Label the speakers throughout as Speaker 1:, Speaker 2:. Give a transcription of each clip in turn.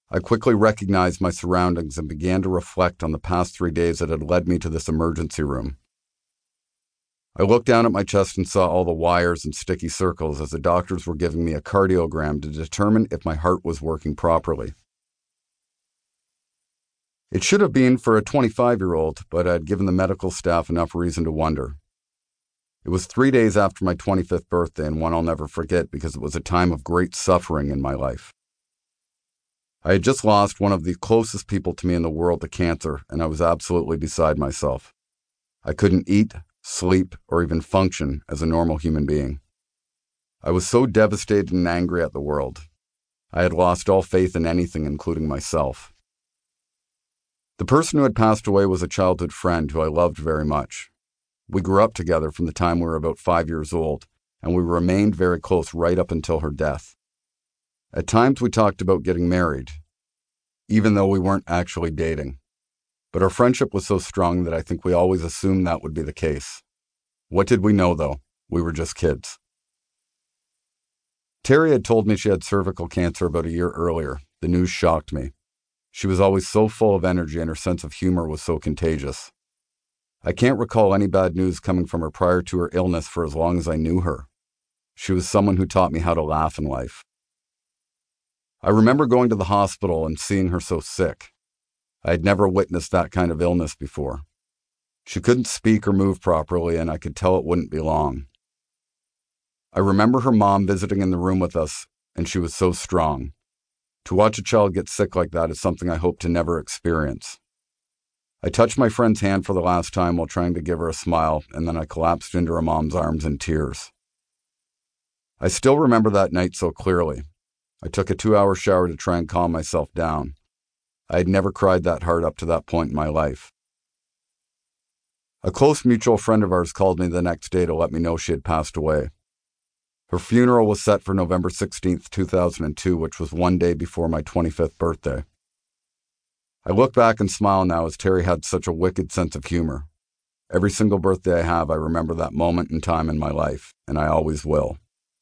Speaker 1: I quickly recognized my surroundings and began to reflect on the past 3 days that had led me to this emergency room. I looked down at my chest and saw all the wires and sticky circles as the doctors were giving me a cardiogram to determine if my heart was working properly. It should have been for a 25-year-old, but I had given the medical staff enough reason to wonder. It was 3 days after my 25th birthday, and one I'll never forget because it was a time of great suffering in my life. I had just lost one of the closest people to me in the world to cancer, and I was absolutely beside myself. I couldn't eat, sleep, or even function as a normal human being. I was so devastated and angry at the world. I had lost all faith in anything, including myself. The person who had passed away was a childhood friend who I loved very much. We grew up together from the time we were about 5 years old, and we remained very close right up until her death. At times we talked about getting married, even though we weren't actually dating. But our friendship was so strong that I think we always assumed that would be the case. What did we know, though? We were just kids. Terry had told me she had cervical cancer about a year earlier. The news shocked me. She was always so full of energy, and her sense of humor was so contagious. I can't recall any bad news coming from her prior to her illness for as long as I knew her. She was someone who taught me how to laugh in life. I remember going to the hospital and seeing her so sick. I had never witnessed that kind of illness before. She couldn't speak or move properly, and I could tell it wouldn't be long. I remember her mom visiting in the room with us, and she was so strong. To watch a child get sick like that is something I hope to never experience. I touched my friend's hand for the last time while trying to give her a smile, and then I collapsed into her mom's arms in tears. I still remember that night so clearly. I took a 2-hour shower to try and calm myself down. I had never cried that hard up to that point in my life. A close mutual friend of ours called me the next day to let me know she had passed away. Her funeral was set for November 16th, 2002, which was one day before my 25th birthday. I look back and smile now as Terry had such a wicked sense of humor. Every single birthday I have, I remember that moment in time in my life, and I always will.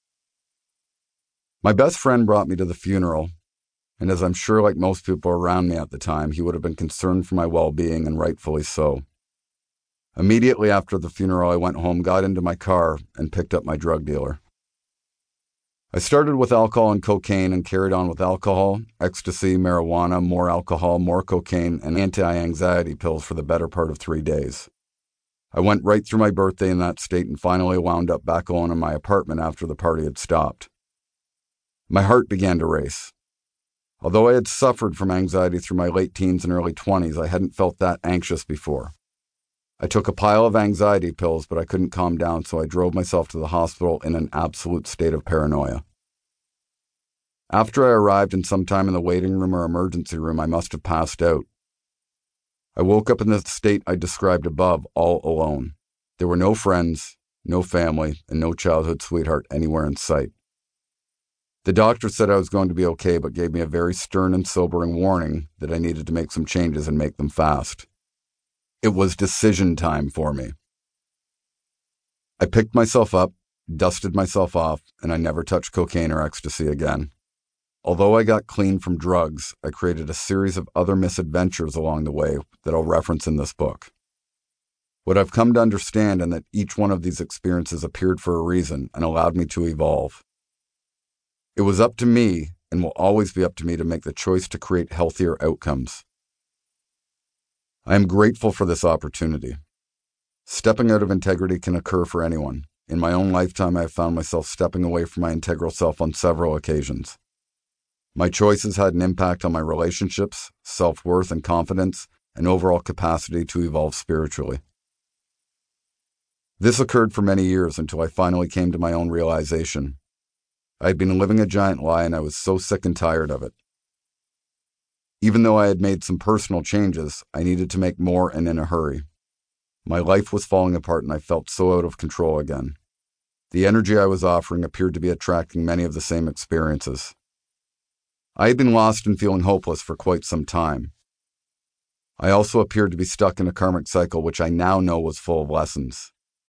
Speaker 1: My best friend brought me to the funeral, and as I'm sure like most people around me at the time, he would have been concerned for my well-being, and rightfully so. Immediately after the funeral, I went home, got into my car, and picked up my drug dealer. I started with alcohol and cocaine and carried on with alcohol, ecstasy, marijuana, more alcohol, more cocaine, and anti-anxiety pills for the better part of 3 days. I went right through my birthday in that state and finally wound up back alone in my apartment after the party had stopped. My heart began to race. Although I had suffered from anxiety through my late teens and early 20s, I hadn't felt that anxious before. I took a pile of anxiety pills, but I couldn't calm down, so I drove myself to the hospital in an absolute state of paranoia. After I arrived and sometime in the waiting room or emergency room, I must have passed out. I woke up in the state I described above, all alone. There were no friends, no family, and no childhood sweetheart anywhere in sight. The doctor said I was going to be okay, but gave me a very stern and sobering warning that I needed to make some changes and make them fast. It was decision time for me. I picked myself up, dusted myself off, and I never touched cocaine or ecstasy again. Although I got clean from drugs, I created a series of other misadventures along the way that I'll reference in this book. What I've come to understand is that each one of these experiences appeared for a reason and allowed me to evolve. It was up to me, and will always be up to me, to make the choice to create healthier outcomes. I am grateful for this opportunity. Stepping out of integrity can occur for anyone. In my own lifetime, I have found myself stepping away from my integral self on several occasions. My choices had an impact on my relationships, self-worth and confidence, and overall capacity to evolve spiritually. This occurred for many years until I finally came to my own realization. I had been living a giant lie, and I was so sick and tired of it. Even though I had made some personal changes, I needed to make more and in a hurry. My life was falling apart and I felt so out of control again. The energy I was offering appeared to be attracting many of the same experiences. I had been lost and feeling hopeless for quite some time. I also appeared to be stuck in a karmic cycle which I now know was full of lessons.